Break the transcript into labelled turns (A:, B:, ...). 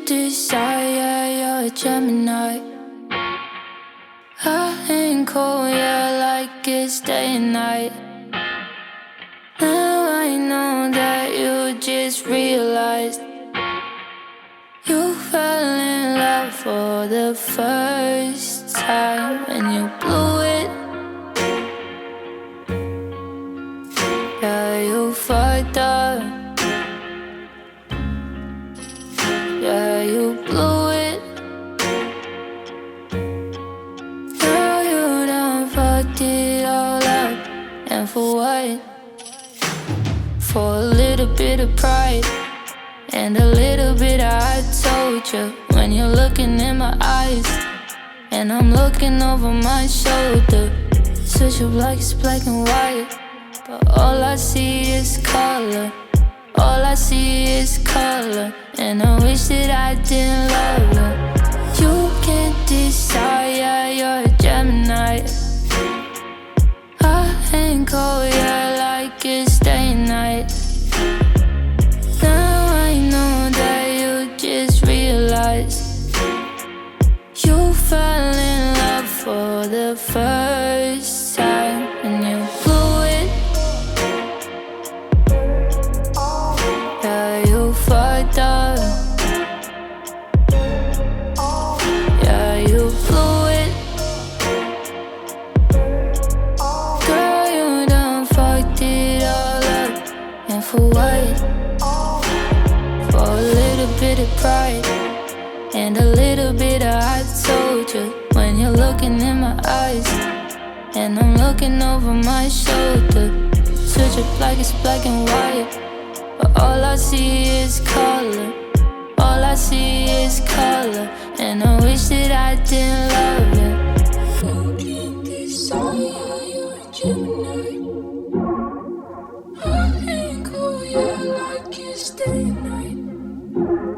A: desire, you're a Gemini. I ain't cold, yeah, like it's day and night. Now I know that you just realized you fell in love for the first time and you blew it. Yeah, you fucked up. Yeah, you blew it. Girl, you done fucked it all up. And for what? For a little bit of pride and a little bit of I told you. When you're looking in my eyes and I'm looking over my shoulder, switch up like it's black and white, but all I see is color. All I see is color, and I wish that I didn't love you. You can't decide, yeah, you're a Gemini. I ain't cold, yeah, like it's day and night. Now I know that you just realized you fell in love for the first time and you blew it. Yeah, you fucked up. Yeah, you blew it. Girl, you done fucked it all up. And for what? For a little bit of pride and a little bit of I told you. When you're looking in my eyes and I'm looking over my shoulder, switch up like it's black and white, but all I see is color. All I see is color, and I wish that I didn't love you. You can't decide, you're a Gemini. I ain't cool, yeah, like it's day and night.